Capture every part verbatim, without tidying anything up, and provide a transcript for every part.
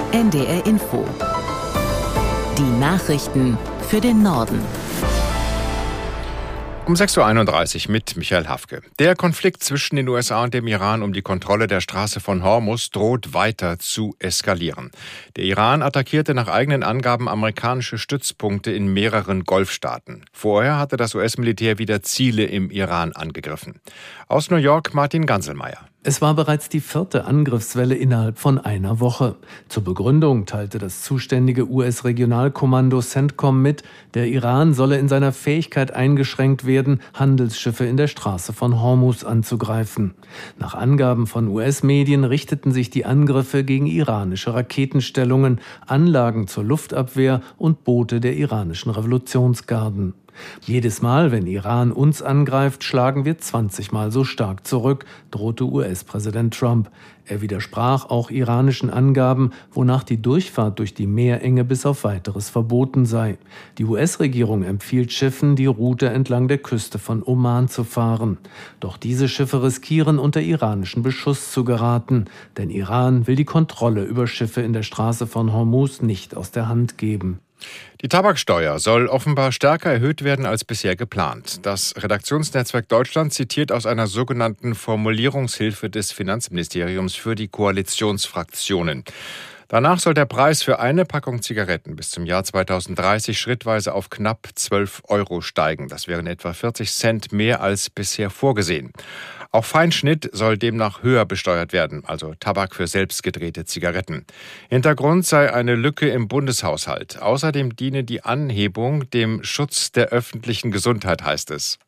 N D R Info. Die Nachrichten für den Norden. Um sechs Uhr einunddreißig mit Michael Hafke. Der Konflikt zwischen den U S A und dem Iran um die Kontrolle der Straße von Hormuz droht weiter zu eskalieren. Der Iran attackierte nach eigenen Angaben amerikanische Stützpunkte in mehreren Golfstaaten. Vorher hatte das U S-Militär wieder Ziele im Iran angegriffen. Aus New York Martin Ganselmeier. Es war bereits die vierte Angriffswelle innerhalb von einer Woche. Zur Begründung teilte das zuständige U S-Regionalkommando CENTCOM mit, der Iran solle in seiner Fähigkeit eingeschränkt werden, Handelsschiffe in der Straße von Hormuz anzugreifen. Nach Angaben von U S-Medien richteten sich die Angriffe gegen iranische Raketenstellungen, Anlagen zur Luftabwehr und Boote der iranischen Revolutionsgarden. Jedes Mal, wenn Iran uns angreift, schlagen wir zwanzig Mal so stark zurück, drohte U S-Präsident Trump. Er widersprach auch iranischen Angaben, wonach die Durchfahrt durch die Meerenge bis auf Weiteres verboten sei. Die U S-Regierung empfiehlt Schiffen, die Route entlang der Küste von Oman zu fahren. Doch diese Schiffe riskieren, unter iranischen Beschuss zu geraten, denn Iran will die Kontrolle über Schiffe in der Straße von Hormuz nicht aus der Hand geben. Die Tabaksteuer soll offenbar stärker erhöht werden als bisher geplant. Das Redaktionsnetzwerk Deutschland zitiert aus einer sogenannten Formulierungshilfe des Finanzministeriums für die Koalitionsfraktionen. Danach soll der Preis für eine Packung Zigaretten bis zum Jahr zweitausenddreißig schrittweise auf knapp zwölf Euro steigen. Das wären etwa vierzig Cent mehr als bisher vorgesehen. Auch Feinschnitt soll demnach höher besteuert werden, also Tabak für selbstgedrehte Zigaretten. Hintergrund sei eine Lücke im Bundeshaushalt. Außerdem diene die Anhebung dem Schutz der öffentlichen Gesundheit, heißt es.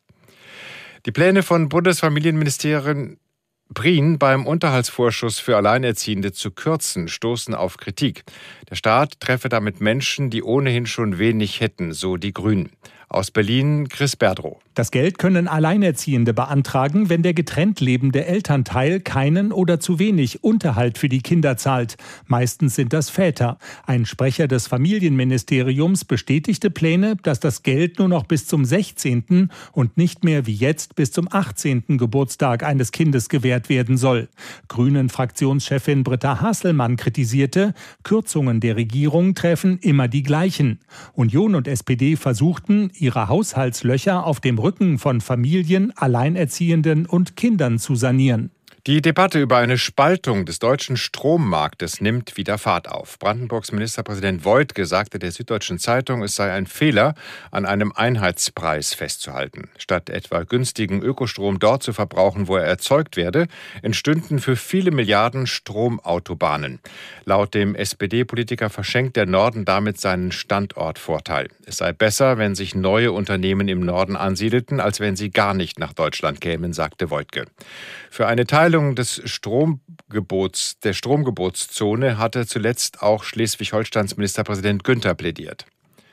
Die Pläne von Bundesfamilienministerin Prien beim Unterhaltsvorschuss für Alleinerziehende zu kürzen, stoßen auf Kritik. Der Staat treffe damit Menschen, die ohnehin schon wenig hätten, so die Grünen. Aus Berlin Chris Berdrow. Das Geld können Alleinerziehende beantragen, wenn der getrennt lebende Elternteil keinen oder zu wenig Unterhalt für die Kinder zahlt. Meistens sind das Väter. Ein Sprecher des Familienministeriums bestätigte Pläne, dass das Geld nur noch bis zum sechzehnten und nicht mehr wie jetzt bis zum achtzehnten Geburtstag eines Kindes gewährt werden soll. Grünen-Fraktionschefin Britta Hasselmann kritisierte, Kürzungen der Regierung treffen immer die gleichen. Union und S P D versuchten, ihre Haushaltslöcher auf dem Rücken von Familien, Alleinerziehenden und Kindern zu sanieren. Die Debatte über eine Spaltung des deutschen Strommarktes nimmt wieder Fahrt auf. Brandenburgs Ministerpräsident Woidke sagte der Süddeutschen Zeitung, es sei ein Fehler, an einem Einheitspreis festzuhalten. Statt etwa günstigen Ökostrom dort zu verbrauchen, wo er erzeugt werde, entstünden für viele Milliarden Stromautobahnen. Laut dem S P D-Politiker verschenkt der Norden damit seinen Standortvorteil. Es sei besser, wenn sich neue Unternehmen im Norden ansiedelten, als wenn sie gar nicht nach Deutschland kämen, sagte Woidke. Für eine Teilung des Stromgebots, der Stromgebotszone hatte zuletzt auch Schleswig-Holsteins Ministerpräsident Günther plädiert.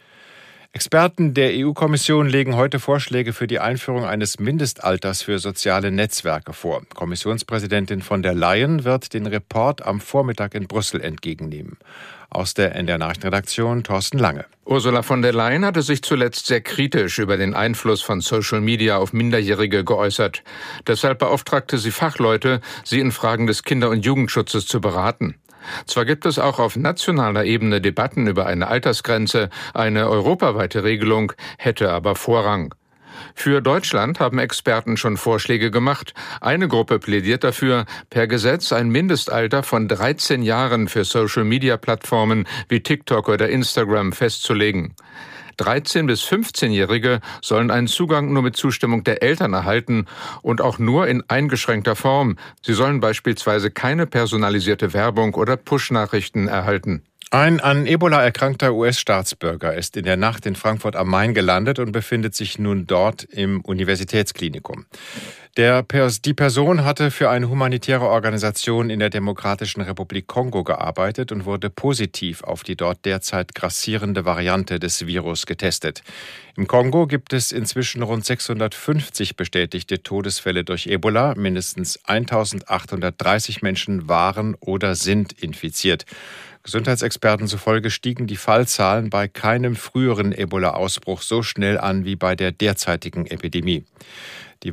Experten der E U-Kommission legen heute Vorschläge für die Einführung eines Mindestalters für soziale Netzwerke vor. Kommissionspräsidentin von der Leyen wird den Report am Vormittag in Brüssel entgegennehmen. Aus der N D R-Nachrichtenredaktion Thorsten Lange. Ursula von der Leyen hatte sich zuletzt sehr kritisch über den Einfluss von Social Media auf Minderjährige geäußert. Deshalb beauftragte sie Fachleute, sie in Fragen des Kinder- und Jugendschutzes zu beraten. Zwar gibt es auch auf nationaler Ebene Debatten über eine Altersgrenze, eine europaweite Regelung hätte aber Vorrang. Für Deutschland haben Experten schon Vorschläge gemacht. Eine Gruppe plädiert dafür, per Gesetz ein Mindestalter von dreizehn Jahren für Social-Media-Plattformen wie TikTok oder Instagram festzulegen. dreizehn- bis fünfzehnjährige sollen einen Zugang nur mit Zustimmung der Eltern erhalten und auch nur in eingeschränkter Form. Sie sollen beispielsweise keine personalisierte Werbung oder Push-Nachrichten erhalten. Ein an Ebola erkrankter U S-Staatsbürger ist in der Nacht in Frankfurt am Main gelandet und befindet sich nun dort im Universitätsklinikum. Der, die Person hatte für eine humanitäre Organisation in der Demokratischen Republik Kongo gearbeitet und wurde positiv auf die dort derzeit grassierende Variante des Virus getestet. Im Kongo gibt es inzwischen rund sechshundertfünfzig bestätigte Todesfälle durch Ebola. Mindestens eintausendachthundertdreißig Menschen waren oder sind infiziert. Gesundheitsexperten zufolge stiegen die Fallzahlen bei keinem früheren Ebola-Ausbruch so schnell an wie bei der derzeitigen Epidemie. Die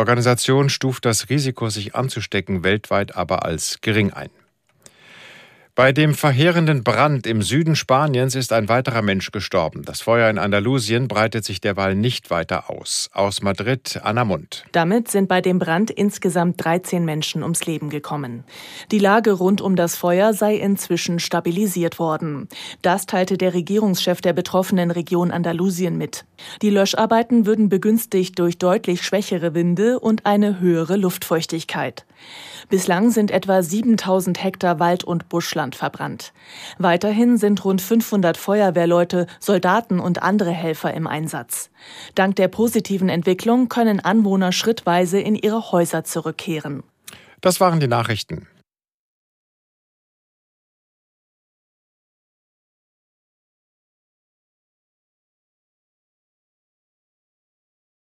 Weltgesundheitsorganisation stuft das Risiko, sich anzustecken, weltweit aber als gering ein. Bei dem verheerenden Brand im Süden Spaniens ist ein weiterer Mensch gestorben. Das Feuer in Andalusien breitet sich derweil nicht weiter aus. Aus Madrid, Anna Mund. Damit sind bei dem Brand insgesamt dreizehn Menschen ums Leben gekommen. Die Lage rund um das Feuer sei inzwischen stabilisiert worden. Das teilte der Regierungschef der betroffenen Region Andalusien mit. Die Löscharbeiten würden begünstigt durch deutlich schwächere Winde und eine höhere Luftfeuchtigkeit. Bislang sind etwa siebentausend Hektar Wald- und Buschland verbrannt. Weiterhin sind rund fünfhundert Feuerwehrleute, Soldaten und andere Helfer im Einsatz. Dank der positiven Entwicklung können Anwohner schrittweise in ihre Häuser zurückkehren. Das waren die Nachrichten.